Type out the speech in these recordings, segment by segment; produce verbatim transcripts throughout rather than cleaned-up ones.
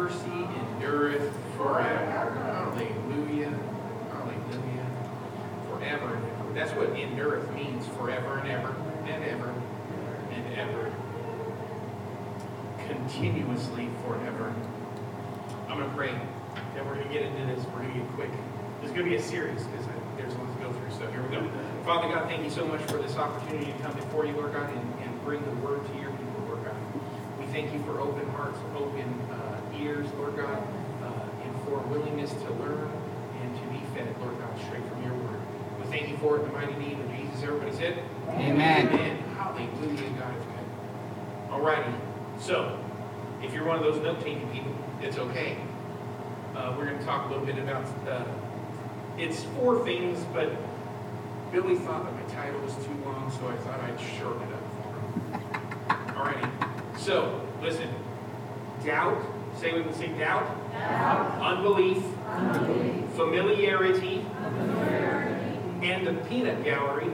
mercy endureth forever. Hallelujah. Hallelujah. Forever and ever. That's what endureth means. Forever and ever and ever and ever. Continuously forever. I'm going to pray. Then we're going to get into this. We're going to get quick. There's going to be a series because there's a lot to go through. So here we go. Father God, thank you so much for this opportunity to come before you, Lord God, and, and bring the word to your people, Lord God. We thank you for open hearts, open uh, ears, Lord God, uh, and for willingness to learn and to be fed, Lord God, straight from your word. We thank you for it in the mighty name of Jesus. Everybody said? Amen. Amen. Hallelujah. God is good. Alrighty. So, if you're one of those note-taking people, it's okay. Uh, we're going to talk a little bit about, uh, it's four things, but Billy thought that my title was too long, so I thought I'd shorten it up for him. Alrighty. So, listen. Doubt. Say with me, say doubt. Doubt. Unbelief. Unbelief. Familiarity. Familiarity. And the peanut gallery.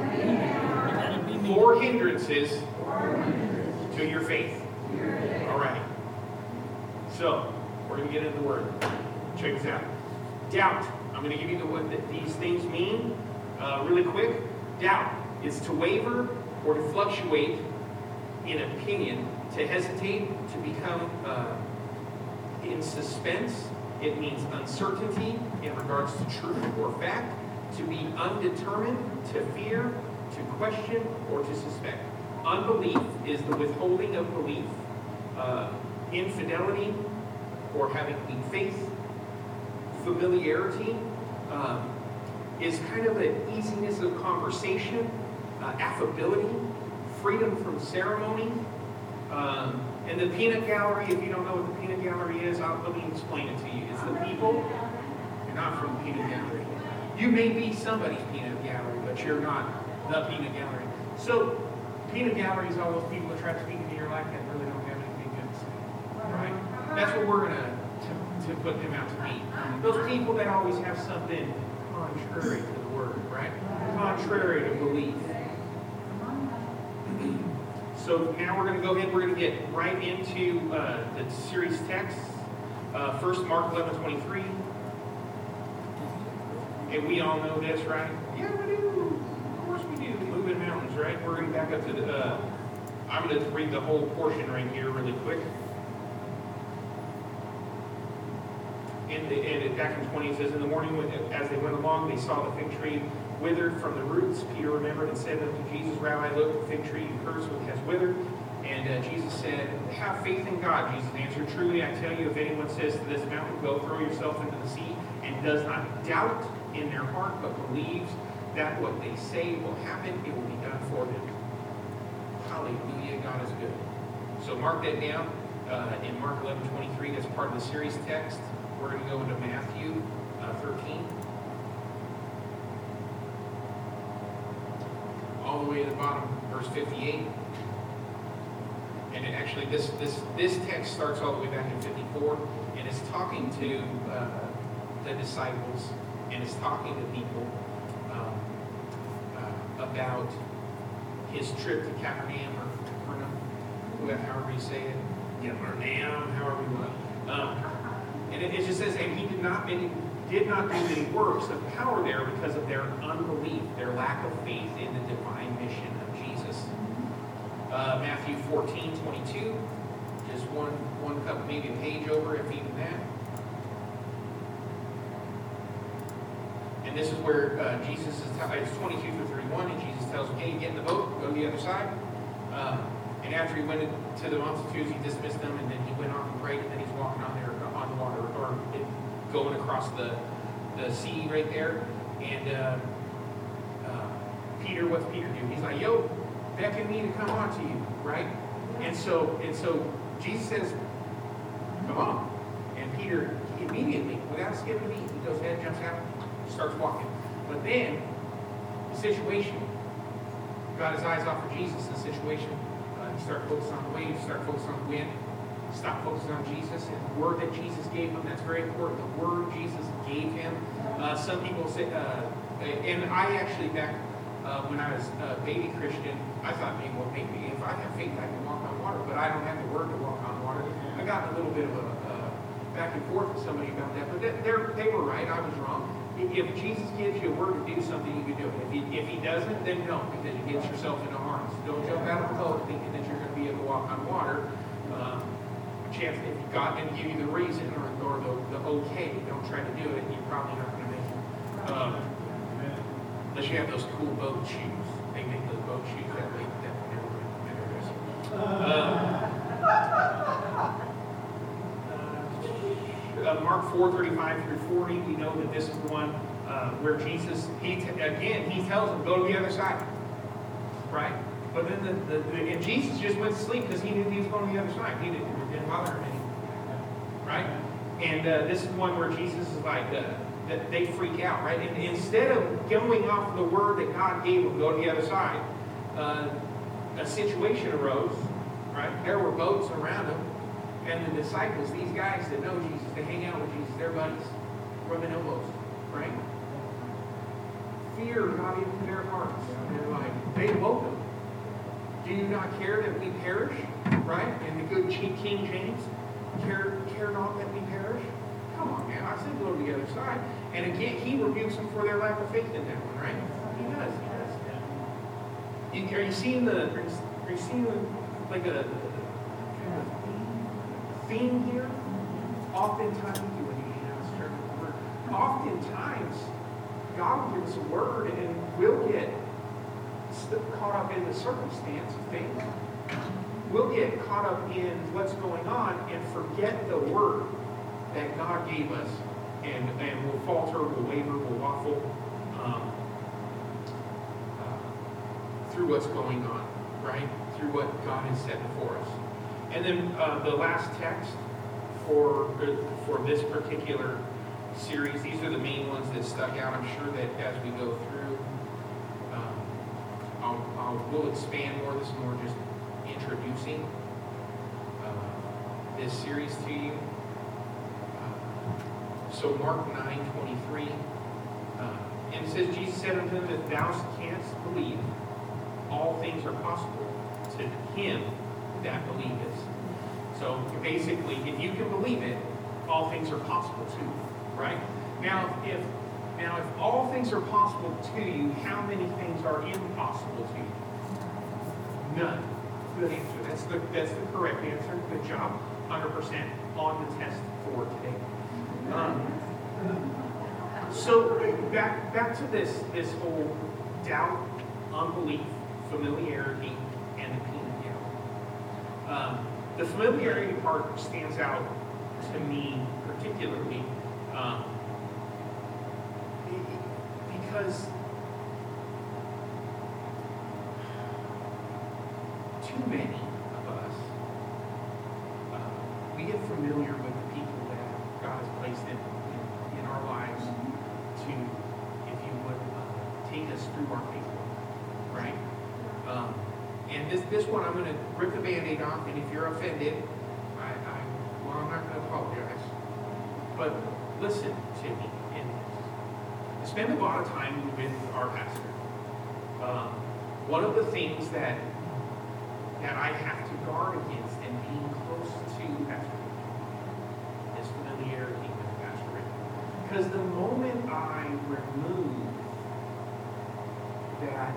And the Four hindrances Four hindrances to your faith. to your faith. Alright. So, we're going to get into the word. Check this out. Doubt. I'm going to give you the, what these things mean uh, really quick. Doubt is to waver or to fluctuate in opinion, to hesitate, to become uh, in suspense. It means uncertainty in regards to truth or fact, to be undetermined, to fear, to question, or to suspect. Unbelief is the withholding of belief. Uh, infidelity, or having weak faith. Familiarity um, is kind of an easiness of conversation, uh, affability, freedom from ceremony. Um, and the peanut gallery, if you don't know what the peanut gallery is, I'll, let me explain it to you. It's the people, you're not from the peanut gallery. You may be somebody's peanut gallery, but you're not the peanut gallery. So, peanut gallery is all those people that try to speak into your life that really don't have anything good to say. Right? That's what we're going to to put them out to be. Those people that always have something contrary to the word, right? Contrary to belief. So now we're going to go ahead, we're going to get right into uh, the series text. Uh, first, Mark eleven twenty-three. And we all know this, right? Yeah, we do. Of course we do. Moving mountains, right? We're going to back up to the, uh, I'm going to read the whole portion right here really quick. And, the, and it, back in twenty, it says, in the morning, when, as they went along, they saw the fig tree withered from the roots. Peter remembered and said unto Jesus, Rabbi, look, the fig tree you cursed with has withered. And uh, Jesus said, have faith in God. Jesus answered, truly, I tell you, if anyone says to this mountain, go throw yourself into the sea, and does not doubt in their heart, but believes that what they say will happen, it will be done for them. Hallelujah, God is good. So mark that down uh, in Mark eleven twenty-three. That's part of the series text. We're going to go into Matthew uh, thirteen. All the way to the bottom, verse fifty-eight. And it actually, this this this text starts all the way back in fifty-four, and it's talking to uh, the disciples, and it's talking to people um, uh, about his trip to Capernaum, or Capernaum, however you say it. Capernaum, however you want. Um, And it, it just says, and he did not any, did not do any works of power there because of their unbelief, their lack of faith in the divine mission of Jesus. Uh, Matthew fourteen twenty-two, just one one cup, maybe a page over, if even that. And this is where uh, Jesus is. T- it's twenty-two through thirty-one, and Jesus tells them, "Hey, get in the boat, go to the other side." Uh, and after he went to the multitudes, he dismissed them, and then he went off and prayed, and then he's walking on there. On the water, or it, going across the the sea right there, and uh, uh, Peter, what's Peter do? He's like, "Yo, beckon me to come on to you," right? And so and so Jesus says, "Come on," and Peter he immediately, without skipping a beat, he goes ahead, jumps out, starts walking. But then the situation got his eyes off of Jesus. The situation, uh, he started focusing on the waves, started focusing on the wind. Stop focusing on Jesus and the word that Jesus gave him. That's very important. The word Jesus gave him. Uh, some people say, uh, and I actually back uh, when I was a baby Christian, I thought maybe, well, maybe if I have faith, I can walk on water. But I don't have the word to walk on water. I got a little bit of a, uh, back and forth with somebody about that, but they they were right. I was wrong. If Jesus gives you a word to do something, you can do it. If he, if he doesn't, then don't, because you get yourself into harm. So don't jump out of the boat thinking that you're going to be able to walk on water. Um, chance if God didn't give you the reason or, or the, the okay, don't try to do it. You're probably not going to make it. Um, unless you have those cool boat shoes. They make those boat shoes that way. That never Uh, Mark four, thirty-five through forty, we know that this is the one uh, where Jesus, he t- again, he tells them, go to the other side. Right? But then the, the, the and Jesus just went to sleep because he knew he was going to the other side. He didn't, it didn't bother him anymore. Right? And uh, this is one where Jesus is like, uh, that they freak out, right? And instead of going off the word that God gave them, go to the other side, uh, a situation arose, right? There were boats around them. And the disciples, these guys that know Jesus, they hang out with Jesus, they're buddies, rubbing elbows, right? Fear got into their hearts. They're like, they woke them. Do you not care that we perish? Right? And the good King James, care, care not that we perish? Come on, man. I said go to the other side. And again, he rebukes them for their lack of faith in that one, right? He does. He does. You, are you seeing the, are you seeing like a, theme here? Oftentimes, you would need to start with the word. Oftentimes, God will give us a word and we'll get caught up in the circumstance of things. We'll get caught up in what's going on and forget the word that God gave us. And, and we'll falter, we'll waver, we'll waffle um, uh, through what's going on, right? Through what God has set before us. And then uh, the last text for, for this particular series, these are the main ones that stuck out. I'm sure that as we go through, um, I'll, I'll, we'll expand more. This is more just introducing uh, this series to you. Uh, so Mark nine twenty-three, uh, and it says, Jesus said unto them, if thou canst believe, all things are possible to him that believeth. So basically, if you can believe it, all things are possible to you, right? Now, if now if all things are possible to you, how many things are impossible to you? None. Good answer. That's the that's the correct answer. Good job. one hundred percent on the test for today. Um, so back back to this this whole doubt, unbelief, familiarity, and the peanut gallery. Um, the familiarity part stands out to me particularly um, because too many of us, uh, we get familiar with the people that God has placed in, in, in our lives to, if you would, uh, take us through our faith walk, right? Um, and this this one, I'm going to rip the Band-Aid off, and if you're offended, I, I well, I'm not going to apologize. But listen to me. And I spend a lot of time with our pastor. Um, one of the things that that I have to guard against in being close to Pastor Rick is familiarity with Pastor Rick. Because the moment I remove that,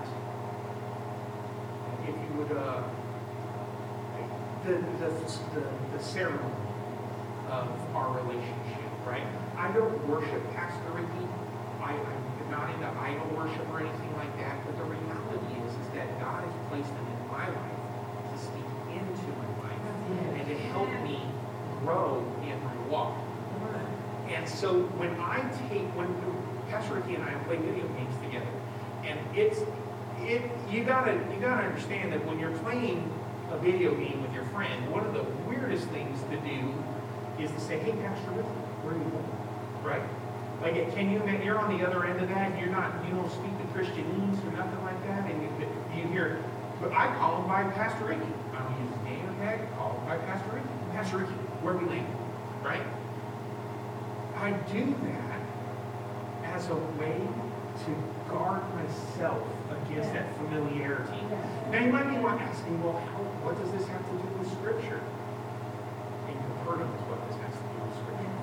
if you would, uh, the, the, the, the ceremony of our relationship, right? I don't worship Pastor Ricky. I, I'm not into idol worship or anything like that. But the reality is, is that God has placed him in my life to speak into my life and to help me grow in my walk. And so when I take, when Pastor Ricky and I play video games together, and it's, it, you gotta, you gotta understand that when you're playing a video game with your friend, one of the weirdest things to do is to say, hey, Pastor Ricky, where are you going? Right? Like, can you, you're on the other end of that, you're not, you don't speak the Christianese or nothing like that, and you, you hear, but I call him by Pastor Ricky. I don't use his name tag, I call him by Pastor Ricky. Pastor Ricky, where we land, right? I do that as a way to guard myself against that familiarity. Now you might be asking, well, how, what does this have to do with Scripture? And you've heard of what this has to do with Scripture.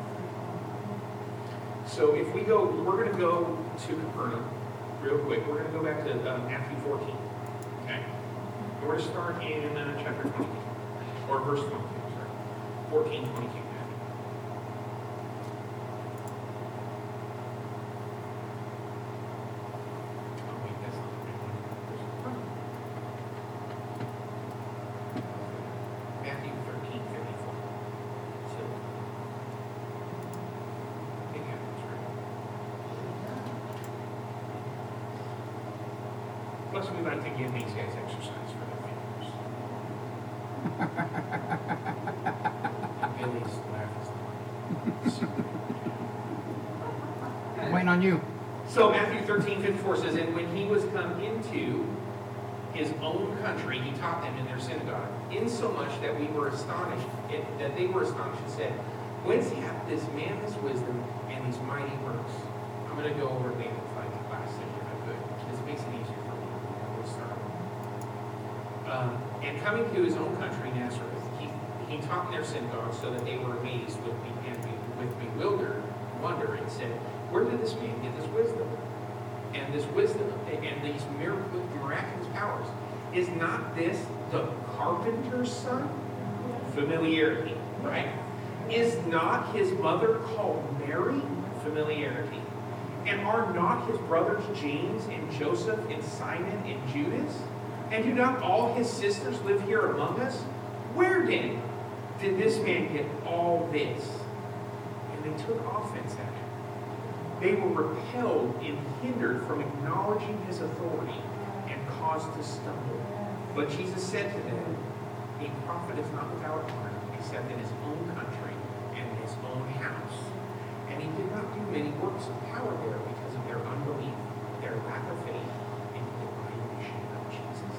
So if we go, we're going to go to Capernaum real quick. We're going to go back to uh, Matthew fourteen. Okay? We're going to start in uh, chapter twenty-two, or verse twenty-two, sorry. fourteen, twenty-two. Oh, wait, that's not the right one. Matthew thirteen, fifty-four. So, I think that's right. Plus, we like to give these guys exercise for their fingers. Billy's laughing. Waiting on you. So Matthew thirteen, fifty-four says, and when he was come into his own country, he taught them in their synagogue, insomuch that we were astonished, it, that they were astonished and said, whence hath this man this wisdom and these mighty works? I'm going to go over the Amplified Class if I could. This makes it easier for me. We'll start. Um, and coming to his own country, Nazareth, he, he taught in their synagogue so that they were amazed with, and with bewildered wonder and said, where did this man get this wisdom? And this wisdom and these miraculous powers. Is not this the carpenter's son? Familiarity, right? Is not his mother called Mary? Familiarity. And are not his brothers James and Joseph and Simon and Judas? And do not all his sisters live here among us? Where then did this man get all this? And they took offense at it. They were repelled and hindered from acknowledging his authority and caused to stumble. But Jesus said to them, a prophet is not without honor except in his own country and in his own house. And he did not do many works of power there because of their unbelief, their lack of faith in the divine mission of Jesus.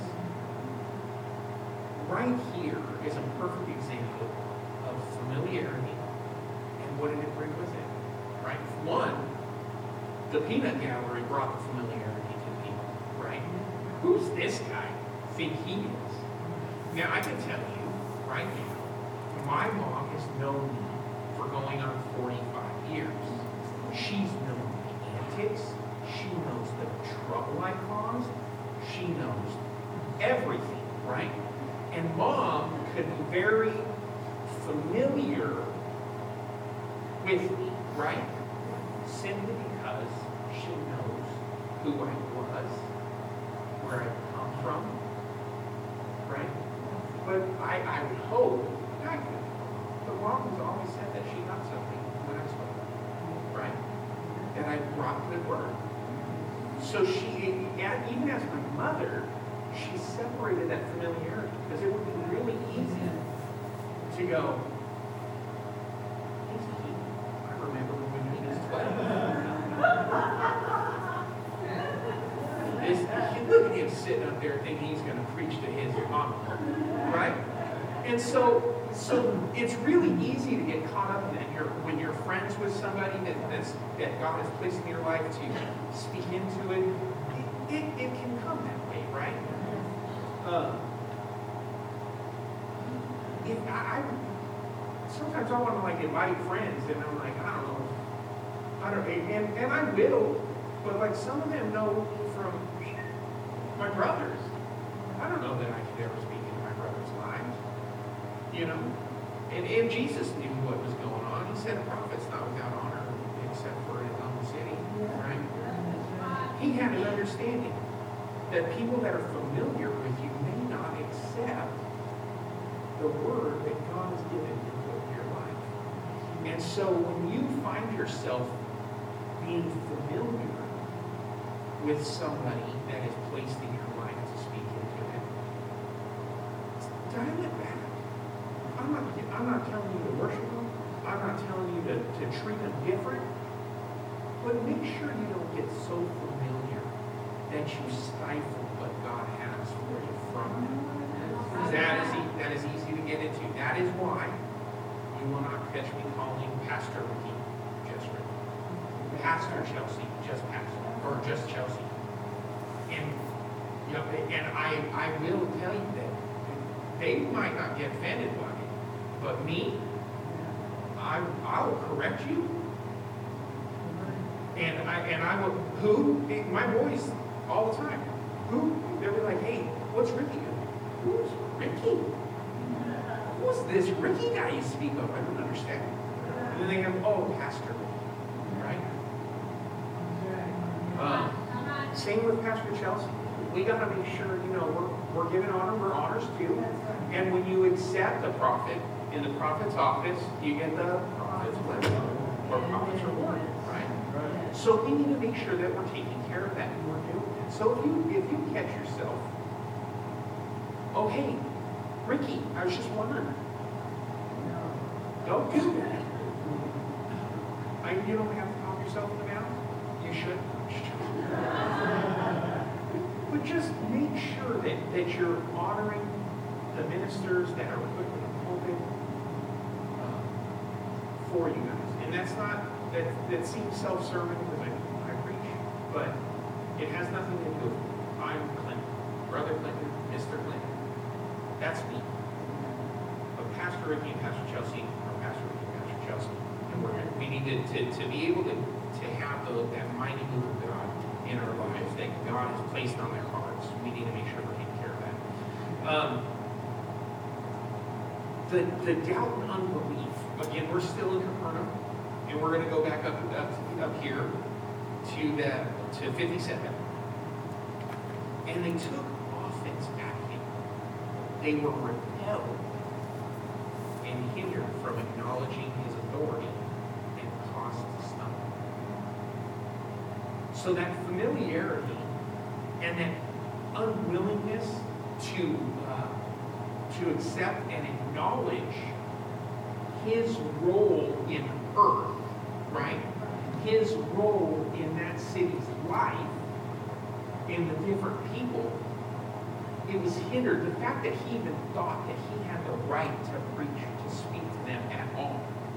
Right here is a perfect example of familiarity and what did it bring with it, right? One, the peanut gallery brought the familiarity to people, right? Who's this guy think he is? Now, I can tell you right now, my mom has known me for going on forty-five years. She's known the antics. She knows the trouble I caused. She knows everything, right? And mom could be very familiar with me, right? Simply because she knows who I was, where I come from, right? But I, I would hope, I could, but mom has always said that she got something when I spoke, right? That I brought good word. So she, even as my mother, she separated that familiarity because it would be really easy to go, he's a heathen. I remember when he was twelve. This, look at him sitting up there thinking he's going to preach to his mama, right? And so, so it's really easy to get caught up in that. You're, when you're friends with somebody that that's, that God has placed in your life to speak into it, it, it, it can come that way, right? Uh, if I, I sometimes I want to like invite friends, and I'm like, I don't know, I don't, and and I will, but like some of them know from my brothers. I don't know that I could ever speak into my brothers' lives, you know. And and Jesus knew what was going on. He said, "A prophet's not without honor except for his own city." Right? He had an understanding that people that are familiar with you may not accept the word that God has given you in your life. And so when you find yourself being familiar with somebody that is placed in your life to speak into it, dial it back. I'm not, I'm not telling you to worship them. I'm not telling you to, to treat them different. But make sure you don't get so familiar that you stifle what God has for you from them. That is, e- that is easy to get into. That is why you will not catch me calling Pastor Ricky just Ricky. Pastor Chelsea, just Pastor, or just Chelsea. And you know, and I, I will tell you that they might not get offended by it, but me, I, I will correct you And I and I would, who? My boys, all the time. Who? They were like, hey, what's Ricky? Who's Ricky? Who's this Ricky guy you speak of? I don't understand. And then they have, oh, pastor. Right? Um, same with Pastor Chelsea. We got to make sure, you know, we're, we're giving honor where honor's due. And when you accept a prophet in the prophet's office, you get the prophet's blessing or prophet's reward. Right? So we need to make sure that we're taking care of that and we're doing it. So if you if you catch yourself, oh hey, Ricky, I was just wondering. Don't do that. I, you don't have to talk yourself in the mouth. You should. But just make sure that, that you're honoring the ministers that are put in the pulpit uh, for you guys. And that's not, that, that seems self-serving because I, I preach, but it has nothing to do with me. I'm Clinton, Brother Clinton, Mister Clinton. That's me. But Pastor Ricky and Pastor Chelsea are Pastor Ricky and Pastor Chelsea. And we're, we need to, to, to be able to, to have the, that mighty move of God in our lives that God has placed on their hearts. We need to make sure we're taking care of that. Um, the, the doubt and unbelief, again, we're still in Capernaum, and we're going to go back up, up, up here to the to fifty-seven. And they took offense at him. They were repelled and hindered from acknowledging his authority and caused to stumble. So that familiarity and that unwillingness to uh, to accept and acknowledge his role in earth, right? His role in that city's life, in the different people, it was hindered. The fact that he even thought that he had the right to preach, to speak to them at all,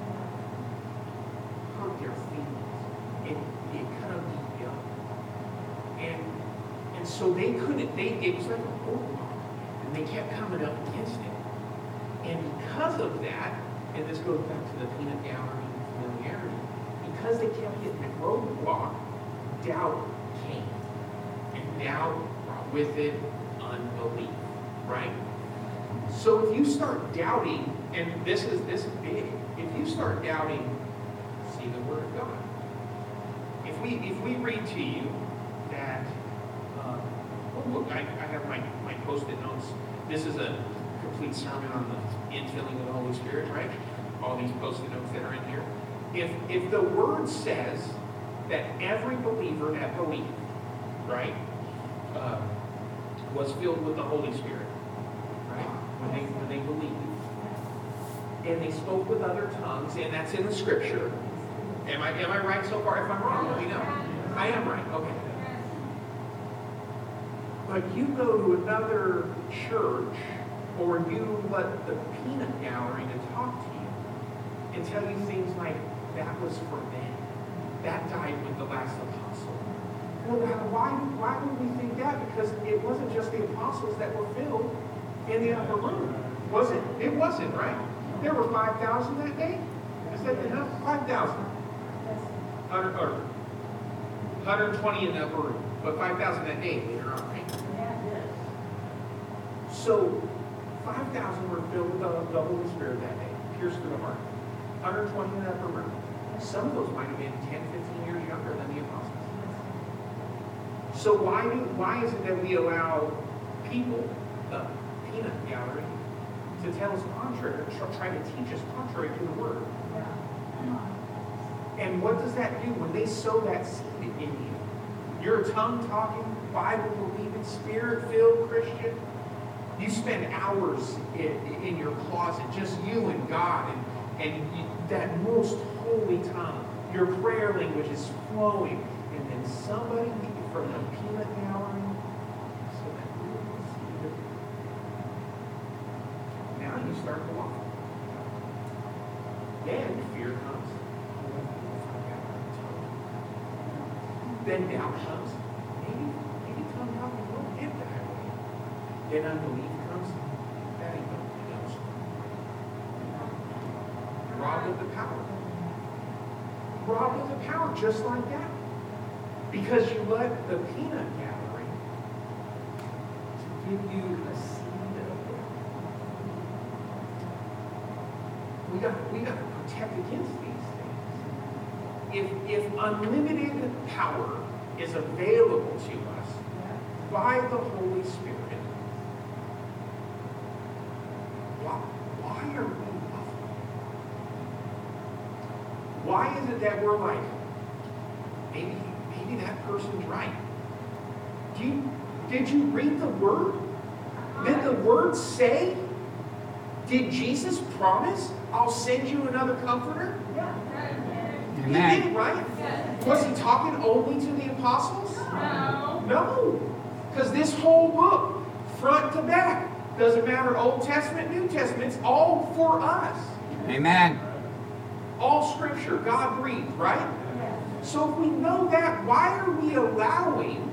hurt their feelings. It, it kind of beat them. And, and so they couldn't, they, it was like a roadblock. And they kept coming up against it. And because of that, and this goes back to the peanut gallery and familiarity, because they kept hitting that roadblock, doubt came. And doubt brought with it unbelief, right? So if you start doubting, and this is this is big, if you start doubting, see the Word of God. If we if we read to you that, uh, oh look, I, I have my, my post-it notes. This is a complete sermon on the infilling of the Holy Spirit, right? All these post-it notes that are in here. If if the Word says that every believer that believed, right, uh, was filled with the Holy Spirit, right? When they when they believed, and they spoke with other tongues, and that's in the Scripture. Am I am I right so far? If I'm wrong, let me know. I am right. Okay. But you go to another church, or you let the peanut gallery to talk to you and tell you things like, that was for men. That died with the last apostle. Well, why, why would we think that? Because it wasn't just the apostles that were filled in the upper room. Was it? It wasn't, right? There were five thousand that day. Is that enough? five thousand. Or one hundred twenty in the upper room. But five thousand that day later on, right? So, five thousand were filled with the, the Holy Spirit that day, pierced through the heart. one hundred twenty in the upper room. Some of those might have been ten, fifteen years younger than the apostles. So why do why is it that we allow people, the peanut gallery, to tell us contrary, or try to teach us contrary to the Word? And what does that do when they sow that seed in you? You're a tongue-talking, Bible-believing, Spirit-filled Christian. You spend hours in, in your closet, just you and God, and, and you, that most holy tongue. Your prayer language is flowing, and then somebody from the peanut gallery, so that you can see it. Now you start to walk. Then fear comes. Then doubt comes. Maybe, maybe tongue talking won't get that way. Then unbelief comes. That ain't nobody else. Robbed of the power. Robbed of the power, just like that. Because you let the peanut gallery to give you a seed of doubt. We got, we got to protect against these things. If, if unlimited power is available to us by the Holy Spirit, why, why are we buffeted? Why is it that we're like, maybe, maybe that person's right? Do you, did you read the Word? Did the Word say? Did Jesus promise, I'll send you another comforter? Amen. He did, right? Was he talking only to the apostles? No. No. Because this whole book, front to back, doesn't matter Old Testament, New Testament, it's all for us. Amen. All Scripture, God breathed, right? So if we know that, why are we allowing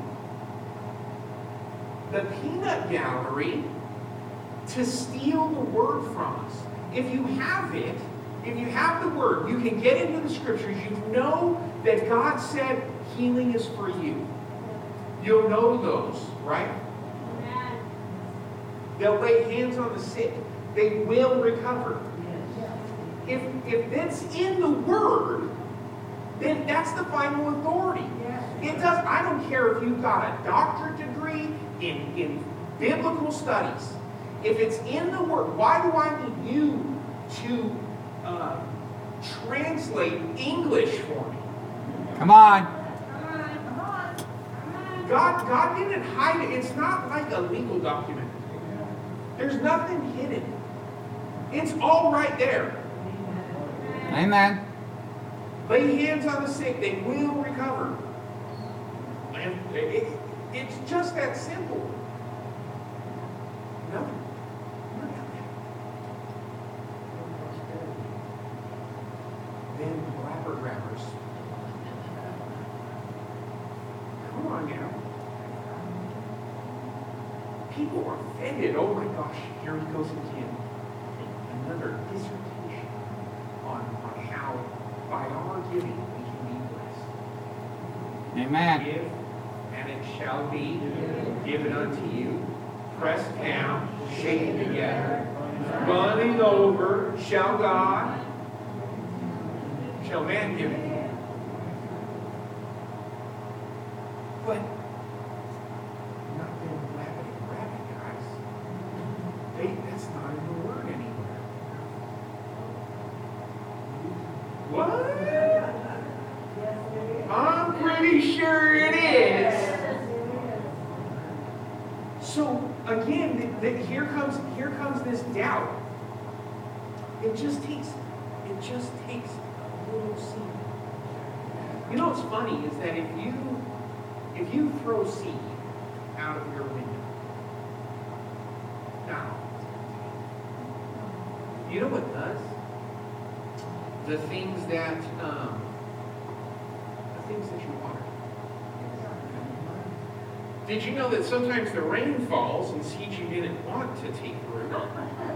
the peanut gallery to steal the Word from us? If you have it, if you have the Word, you can get into the Scriptures, you know that God said healing is for you. You'll know those, right? They'll lay hands on the sick. They will recover. If, if that's in the Word, then that's the final authority. It does. I don't care if you've got a doctorate degree in, in biblical studies. If it's in the Word, why do I need you to uh, translate English for me? Come on. God, God didn't hide it. It's not like a legal document. There's nothing hidden. It's all right there. Amen. Lay hands on the sick, they will recover. And it, it's just that simple. No. Then blabber grabbers. Come on now. People are offended. Oh my gosh, here he goes again. Another dissertation on, on how by our giving we can be blessed. Amen. Give, and it shall be given unto you. Pressed down, shaken together, running over, shall God, shall man give it. But not them rabbit and rabbit, guys. They, that's not in the Word anywhere. What? I'm pretty sure it is. So again, th- th- here comes here comes this doubt. It just takes it just takes a little seed. You know what's funny is that if you if you throw seed out of your window, now you know what it does? The things that um, the things that you water. Did you know that sometimes the rain falls and seeds you didn't want to take root start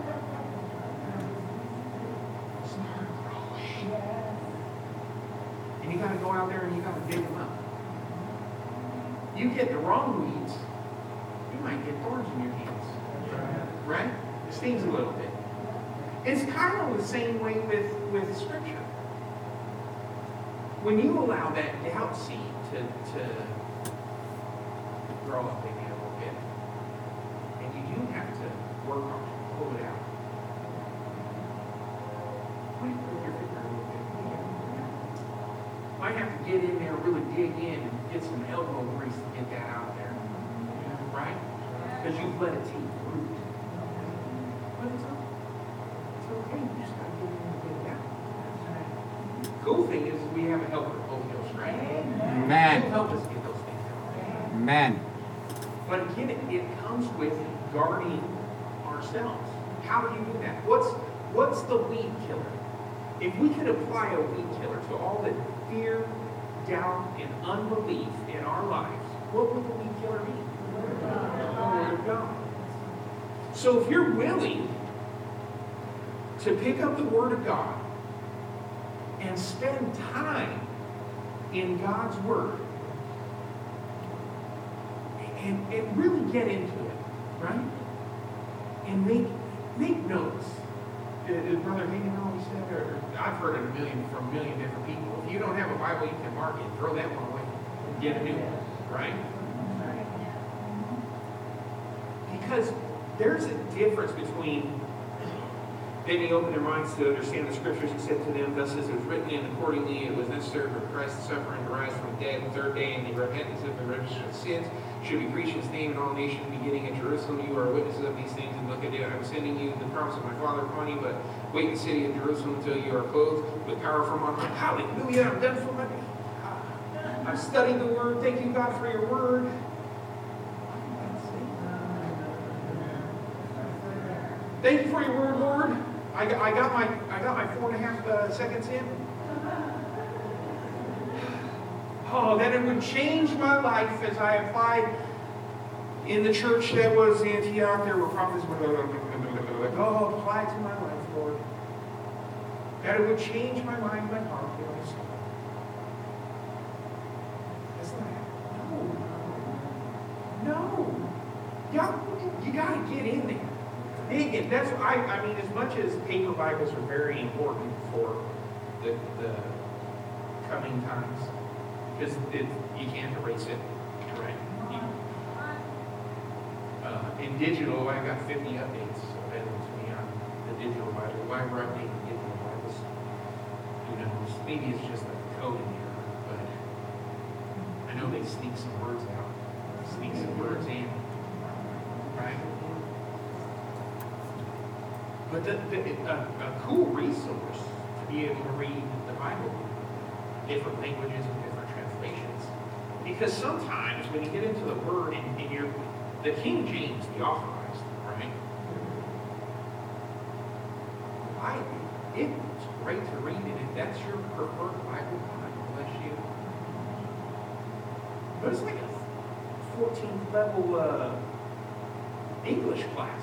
growing? And you got to go out there and you got to dig them up. You get the wrong weeds, you might get thorns in your hands. Right? It stings a little bit. It's kind of the same way with, with Scripture. When you allow that doubt seed to, to grow up maybe a little bit, and you do have to work on it, pull it out. Might pull your finger a little bit. Might have to get in there, really dig in, and get some elbow grease to get that out there. Right? Because you've let it take root. But it's okay. It's okay. You just got to get in and get it out. Cool thing is we have a helper, Holy Ghost, right? Amen. He'll help us get those things out. Amen. But again, it, it comes with guarding ourselves. How do you do that? What's what's the weed killer? If we could apply a weed killer to all the fear, doubt, and unbelief in our lives, what would the weed killer be? The Word of God. So if you're willing to pick up the Word of God and spend time in God's Word, and, and really get into it, right? And make make notes. Uh, uh, Brother Hagen always said, or I've heard it a million from a million different people. If you don't have a Bible, you can mark it. Throw that one away. Get a new one, right? Because there's a difference between then they opened their minds to understand the scriptures. He said to them, thus as it was written, and accordingly it was necessary for Christ to suffer and to rise from the dead the third day, and the repentance of the remission of sins should be preached in his name in all nations, beginning at Jerusalem. You are witnesses of these things, and look at it. I'm sending you the promise of my Father upon you, but wait in the city of Jerusalem until you are clothed with power from on high. Hallelujah! I'm done for my day. I've studied the Word. Thank you, God, for your Word. Thank you for your Word, Lord. I got, I got my I got my four and a half uh, seconds in. Oh, that it would change my life as I applied in the church that was Antioch. There were prophets. Oh, apply to my life, Lord. That it would change my mind, my heart, and my soul. That's not no, no. Y'all, you got to get in there. Again, that's I. I mean, as much as paper Bibles are very important for the, the coming times, because you can't erase it, right? You, uh, in digital, I got fifty updates available to me on the digital Bible. Why we're updating digital Bibles? Who knows? Maybe it's just a coding error, but I know they sneak some words out, sneak some words in, right? But the, the, a, a cool resource to be able to read the Bible, different languages and different translations. Because sometimes when you get into the Word and, and you're, the King James, the authorized, right? I, it's great to read it if that's your preferred Bible. God bless you. But it's like a fourteenth level uh, English class.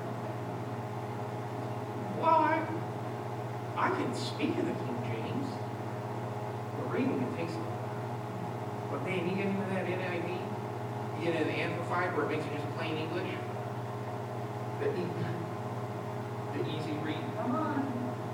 Well, I, I can speak in the King James, but reading it takes a while. But man, you get into that N I V, you get into the Amplified where it makes it just plain English, the, e the easy read. Come on.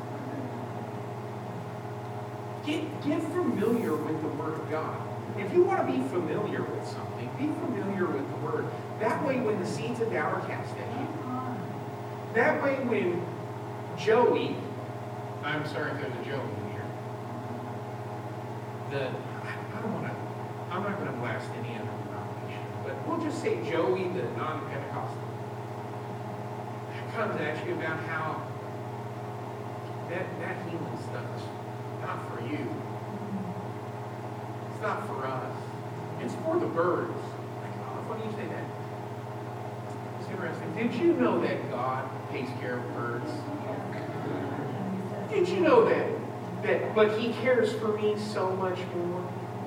Get, get familiar with the Word of God. If you want to be familiar with something, be familiar with the Word. That way when the seeds of doubt are cast at you, that way when Joey, I'm sorry if there's a Joey in here. The, I don't want to, I'm not going to blast any other denomination, but we'll just say Joey, the non-Pentecostal, comes at you about how that, that healing stuff is not for you. It's not for us. It's for the birds. Like, oh, funny you say that. It's interesting. Did you know that God takes care of birds? Did you know that? That, but he cares for me so much more.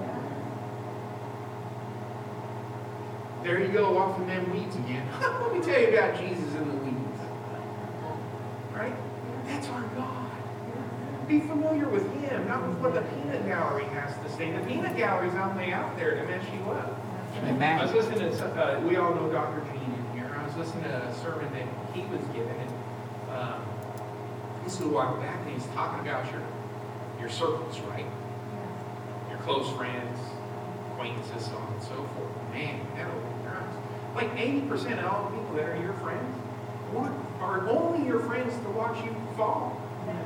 There you go, off in them weeds again. Let me tell you about Jesus in the weeds. Right? That's our God. Be familiar with him, not with what the peanut gallery has to say. The peanut gallery's only out there to mess you up. Amen. I was listening to, uh, we all know Doctor Gene in here. I was listening to a sermon that he was giving, and um, this is a while back, and he's talking about your your circles, right? Your close friends, acquaintances, so on and so forth. Man, that opened your eyes. Like eighty percent of all the people that are your friends want, are only your friends to watch you fall.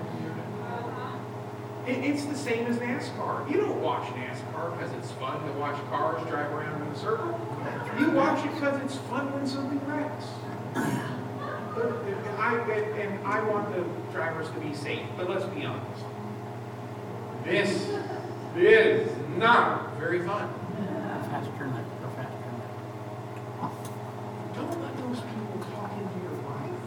It, it's the same as NASCAR. You don't watch NASCAR because it's fun to watch cars drive around in a circle. You watch it because it's fun when something wrecks. I, and I want the drivers to be safe, but let's be honest. This is not very fun. Fast turn that, go fast turn that. Don't let those people talk into your life.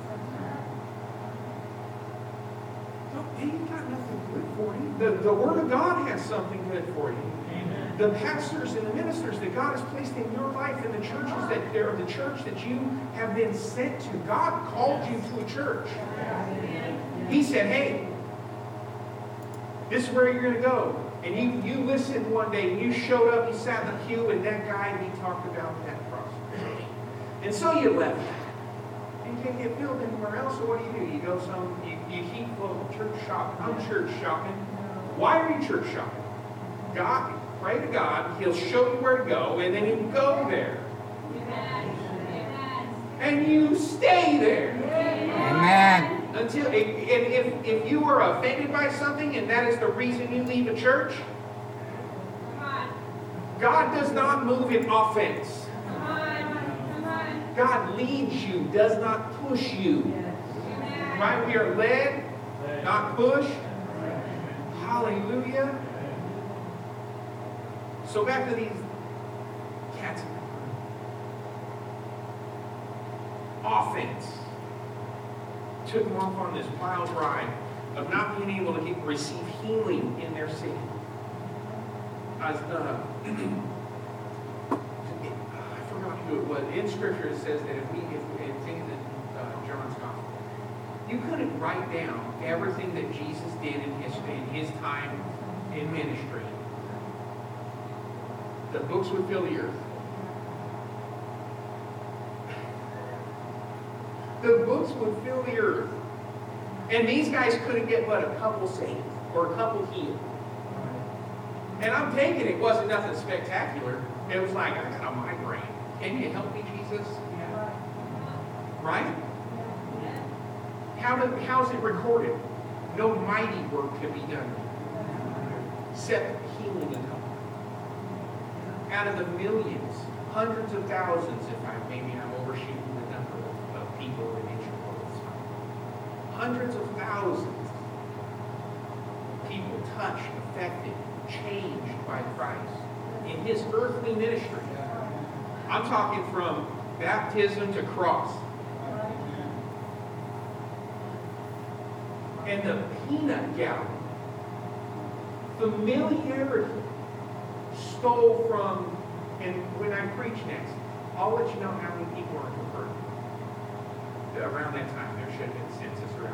Don't, they ain't got nothing good for you. The, the Word of God has something good for you. Amen. The pastors and the ministers that God has placed in your life and the churches that they're the church that you have been sent to. God called you to a church. He said, hey, this is where you're going to go. And you, you listened one day, and you showed up, you sat in the pew, and that guy, he talked about that process. And so you left. And you can't get filled anywhere else, so what do you do? You go some, you, you keep well, church shopping. I'm church shopping. Why are you church shopping? God, pray to God, He'll show you where to go, and then you go there. And you stay there. Amen. Until, and if, if you are offended by something and that is the reason you leave a church, God does not move in offense. God leads you, does not push you. Right? We are led, not pushed. Hallelujah. So back to these cats. Offense took them off on this wild ride of not being able to get, receive healing in their city. As, uh, I forgot who it was. In Scripture it says that if we, if it things in uh, John's Gospel, you couldn't write down everything that Jesus did in his in his time in ministry. The books would fill the earth. The books would fill the earth. And these guys couldn't get but a couple saved or a couple healed. And I'm taking it wasn't nothing spectacular. It was like, I got a migraine. Can you help me, Jesus? Right? How did, how's it recorded? No mighty work could be done except healing and help. Out of the millions, hundreds of thousands, if I maybe I'm overshooting the number of, of people in Israel. Hundreds of thousands of people touched, affected, changed by Christ in his earthly ministry. I'm talking from baptism to cross. And the peanut gallery, familiarity, stole from, and when I preach next, I'll let you know how many people are converted. Around that time, there should have been a census around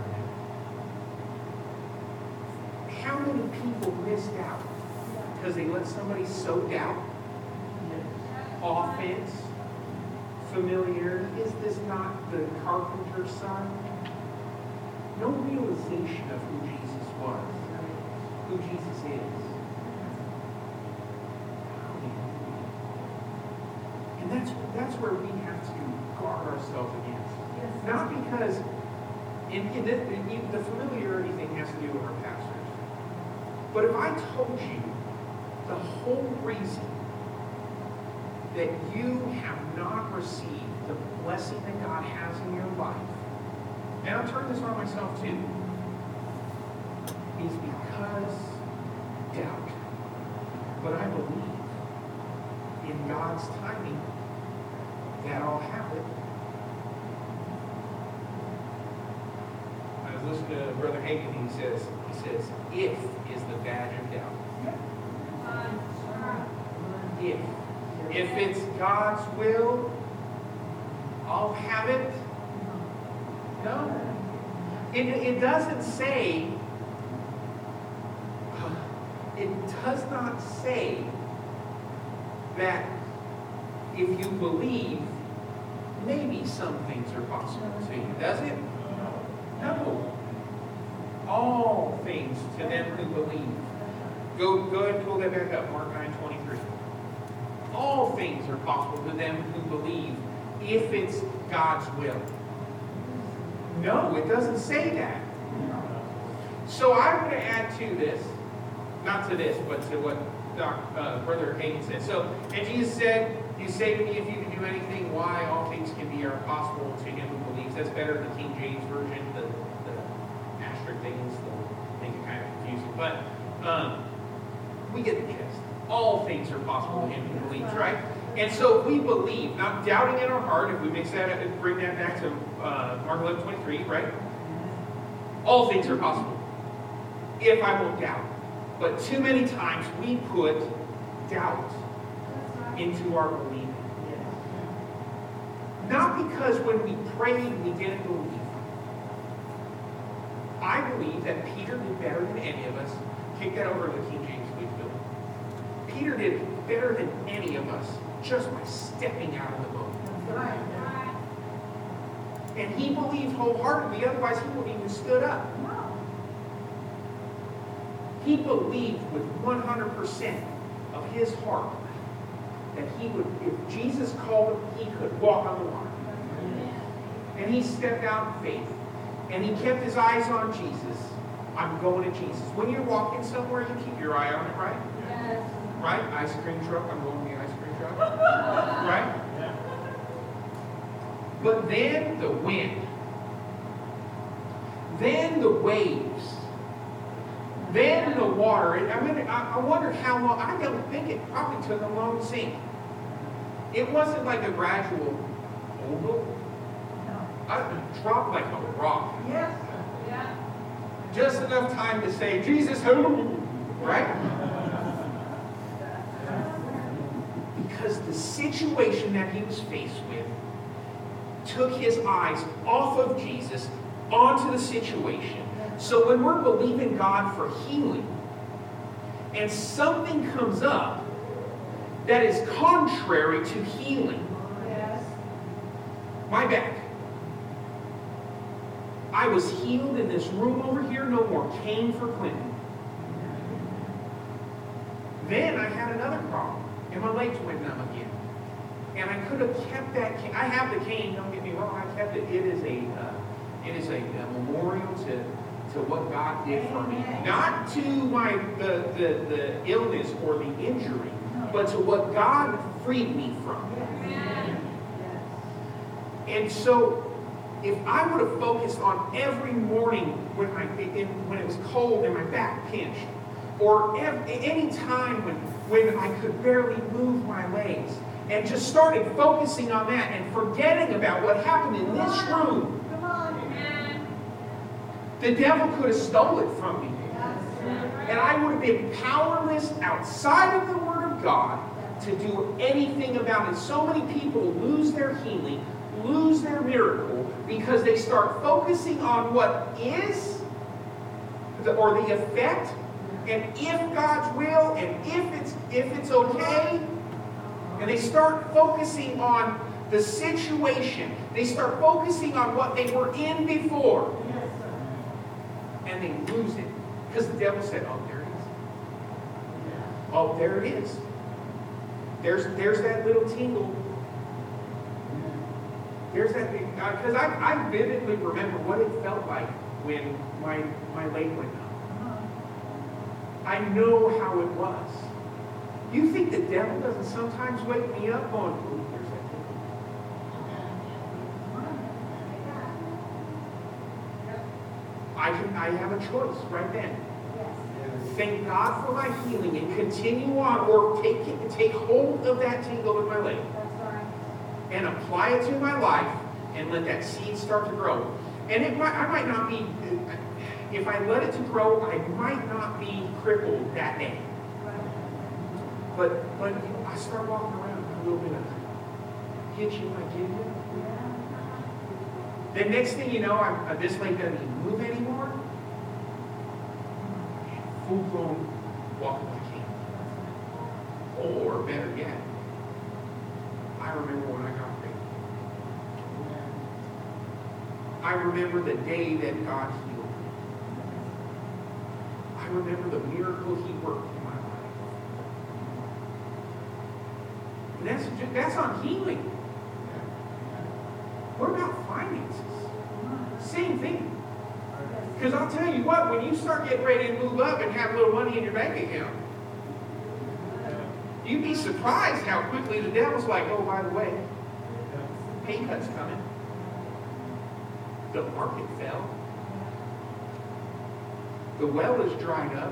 that. How many people missed out because they let somebody sow doubt, offense, familiarity? Is this not the carpenter's son? No realization of who Jesus was, who Jesus is. And that's that's where we have to guard ourselves against. Not because, in, in the, in the familiarity thing has to do with our pastors. But if I told you the whole reason that you have not received the blessing that God has in your life, and I'll turn this on myself too, is because doubt. But I believe in God's timing that I'll have it. I was listening to Brother Hagin, and he says, he says, if is the badge of doubt. If. If it's God's will, I'll have it. No. It, it doesn't say, it does not say that if you believe, maybe some things are possible to you. Does it? No. All things to them who believe. Go, go ahead and pull that back up, Mark nine twenty-three. All things are possible to them who believe, if it's God's will. No, it doesn't say that. So I'm going to add to this, not to this, but to what Doc, uh, Brother Hagin said. So, and Jesus said, you say to me, if you can do anything, why all things can be are possible to him who believes. That's better than the King James Version, the, the asterisk things, the make it kind of confusing. But um, we get the gist. All things are possible to him who believes, right? And so if we believe, not doubting in our heart, if we mix that up and bring that back to uh, Mark eleven twenty-three, right? All things are possible if I won't doubt. But too many times we put doubt into our believing. Not because when we prayed we didn't believe. I believe that Peter did better than any of us. Kick that over to the King James, please, Bill. Peter did better than any of us just by stepping out of the boat. And he believed wholeheartedly, otherwise he wouldn't even stood up. He believed with one hundred percent of his heart that he would, if Jesus called him, he could walk on the water. And he stepped out in faith. And he kept his eyes on Jesus. I'm going to Jesus. When you're walking somewhere, you keep your eye on it, right? Yes. Right? Ice cream truck, I'm going to the ice cream truck. Right? But then the wind. Then the waves. Then the water. And I mean, I, I wondered how long. I don't think it probably took him long to sink. It wasn't like a gradual ogle. I dropped like a rock. Yes. Yeah. Just enough time to say, Jesus, who? Right? Because the situation that he was faced with took his eyes off of Jesus onto the situation. So when we're believing God for healing, and something comes up that is contrary to healing, Yes. my back. I was healed in this room over here, no more cane for Clinton. Then I had another problem, and my legs went numb again. And I could have kept that cane. I have the cane, don't get me wrong, I kept it. It is a, uh, it is a, a memorial to, to what God did for me. Not to my the, the, the illness or the injury, but to what God freed me from. And so, if I would have focused on every morning when I in, when it was cold and my back pinched, or every, any time when, when I could barely move my legs, and just started focusing on that and forgetting about what happened in this room, Come on. the devil could have stole it from me. And I would have been powerless outside of the Word of God to do anything about it. So many people lose their healing, lose their miracle, because they start focusing on what is, the, or the effect, and if God's will, and if it's if it's okay, and they start focusing on the situation. They start focusing on what they were in before, and they lose it because the devil said, "Oh, there it is. Oh, there it is. There's there's that little tingle." There's that big, because I, I vividly remember what it felt like when my, my leg went numb. I know how it was. You think the devil doesn't sometimes wake me up going, "Ooh, there's that tingle." I can I have a choice right then. Thank God for my healing and continue on, or take it, take hold of that tingle in my leg and apply it to my life and let that seed start to grow. And it might, I might not be, if I let it to grow, I might not be crippled that day. But but I start walking around with a little bit of hitching my kid. Then next thing you know, I'm, this leg doesn't even move anymore. Full blown walking with a cane. Or better yet, I remember when I got pregnant. I remember the day that God healed me. I remember the miracle He worked in my life. And that's, ju- that's on healing. What about finances? Same thing. Because I'll tell you what, when you start getting ready to move up and have a little money in your bank account, you'd be surprised how quickly the devil's like, "Oh, by the way, pay cut's coming. The market fell. The well is dried up."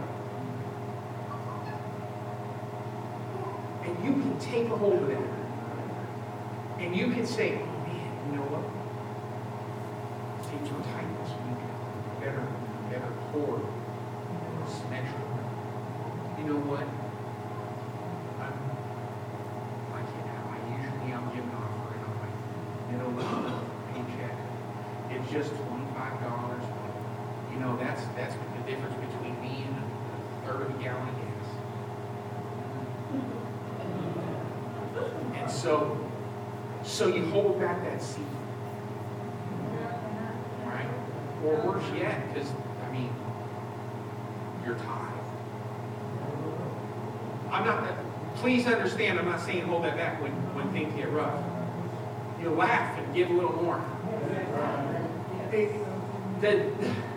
And you can take a hold of that. And you can say, "Oh man, you know what? Things were tight this week. Better, better pour symmetrical. You know what? I'm, I can't have, I usually I'm giving offering on my middle of the paycheck. It's just twenty-five dollars. You know, that's that's the difference between me and a third of a gallon of gas." And so, so you hold back that seed. Or worse yet, because, I mean, you're tired. I'm not, please understand, I'm not saying hold that back when, when things get rough. You laugh and give a little more. It, the,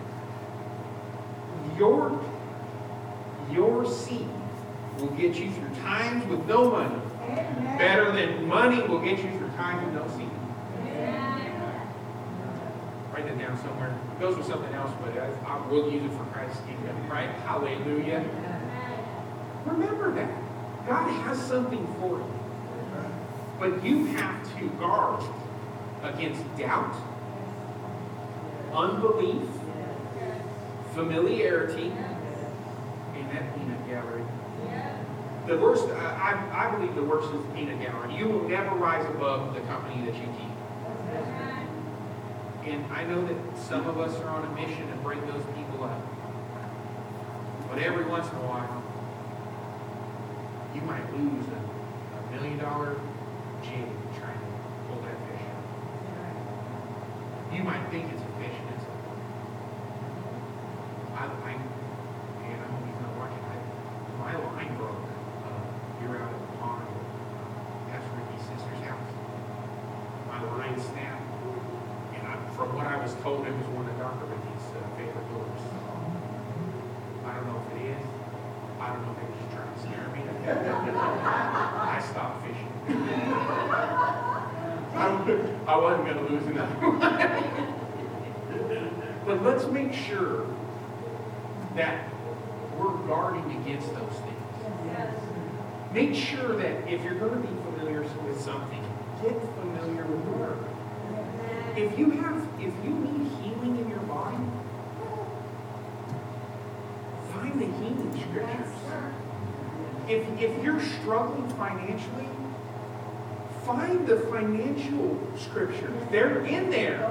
your, your seed will get you through times with no money. Better than money will get you through times with no seed. Write that down somewhere. It goes with something else, but I, I will use it for Christ's kingdom, right? Hallelujah. Remember that. God has something for you. But you have to guard against doubt, unbelief, familiarity, in that peanut gallery. The worst, I, I believe the worst is the peanut gallery. You will never rise above the company that you keep. And I know that some of us are on a mission to bring those people up. But every once in a while, you might lose a, a million dollar jig trying to pull that fish out. You might think it's a fish and it's a I, I, man, I hope he's not watching. I, my line broke. Uh, you're out at the pond at uh, Pastor Ricky's sister's house. My line snapped. And I, from what I was told, it was one of Doctor Ricky's uh, favorite lures. I don't know if it is. I don't know if they were just trying to scare me. I stopped fishing. I, I wasn't going to lose another one. But let's make sure that we're guarding against those things. Make sure that if you're going to be familiar with something, get familiar with the Word. If you have, if you need healing in your body, find the healing scriptures. If, if you're struggling financially, find the financial scriptures. They're in there.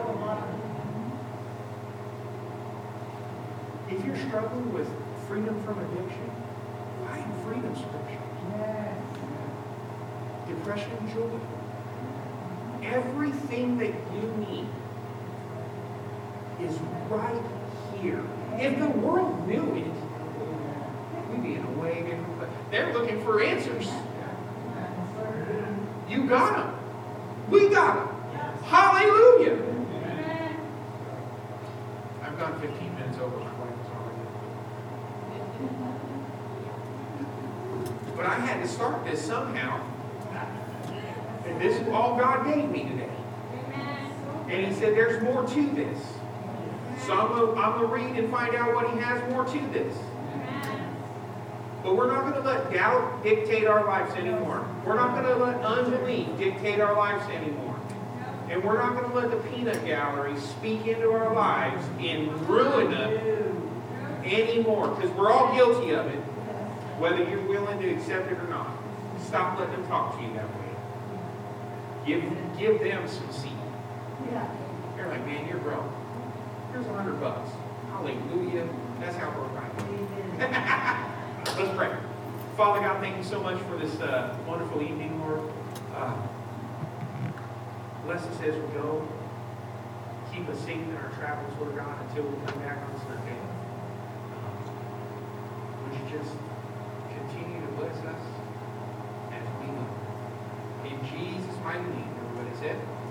If you're struggling with freedom from addiction, find freedom scriptures. Depression and joy. Everything that you need is right here. If the world knew it, we'd be in a way different place. They're looking for answers. You got them. We got them. Hallelujah. I've gone fifteen minutes over my wife already. But I had to start this somehow. And this is all God gave me today. And he said there's more to this. So I'm going I'm to read and find out what he has more to this. But we're not going to let doubt dictate our lives anymore. We're not going to let unbelief dictate our lives anymore. And we're not going to let the peanut gallery speak into our lives and ruin them anymore. Because we're all guilty of it, whether you're willing to accept it or not. Stop letting them talk to you that way. Give, give them some seed. They're like, man, you're broke. Here's a hundred bucks. Hallelujah. That's how we're right. Let's pray. Father God, thank you so much for this uh, wonderful evening, Lord. Uh, bless us as we go. Keep us safe in our travels, Lord God, until we come back on Sunday. Um, would you just continue to bless us as we go? In Jesus' mighty name, everybody said.